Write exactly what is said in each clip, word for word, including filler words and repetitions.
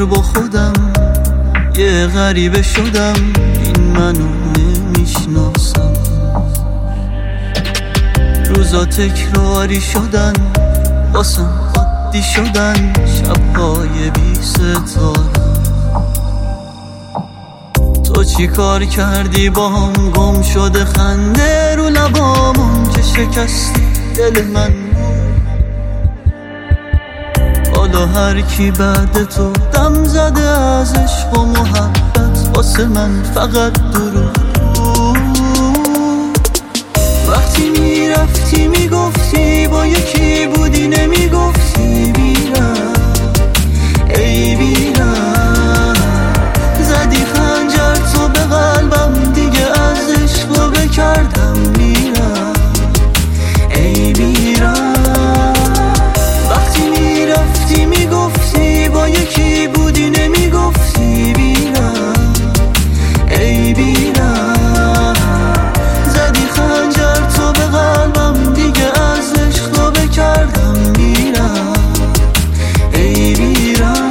بار با خودم یه غریبه شدم، این منو نمیشناسم. روزا تکراری شدن واسم عادی شدن، شبهای بی ستاره. تو چی کار کردی با هم؟ گم شده خنده رو لبامون که شکستی دل من. حالا هر کی بعد تو دم زده از عشق و محبت، واسه من فقط دروغ. وقتی میرفتی میگفتی با یکی بودی، نمیگفتی میرم ای میرم. زدی خنجر تو به قلبم، دیگه از عشق رو بکردم میرم ای میرم. وقتی میرفتی میگفتی با یکی بودی، نمیگفتی میرم ای میرم. زدی خنجر تو به قلبم، دیگه از عشق رو بکردم میرم ای میرم.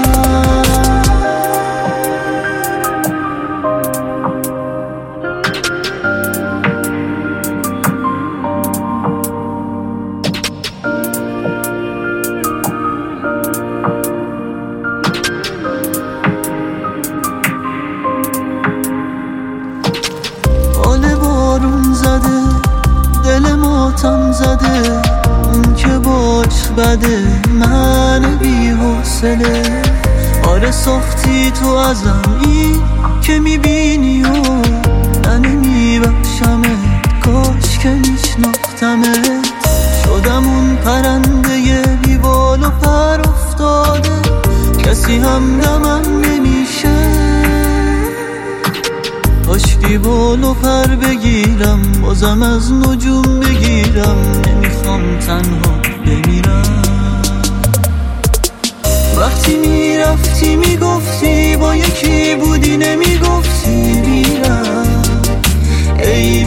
حال بارون زده دل ماتم زده، اون که باش بده من بی حوصله. آره ساختی تو ازم این که میبینی و من نمیبخشمت، کاش که میشناختمت. شدم اون پرنده بی بال و پر افتاده، کسی همدمم نمیشه. کاشکی بال و پر بگیرم، بازم از نجوم بگیرم، نمیخوام تنها بمیرم. وقتی میرفتی میگفتی با یکی بودی، نمیگفتی میرم ای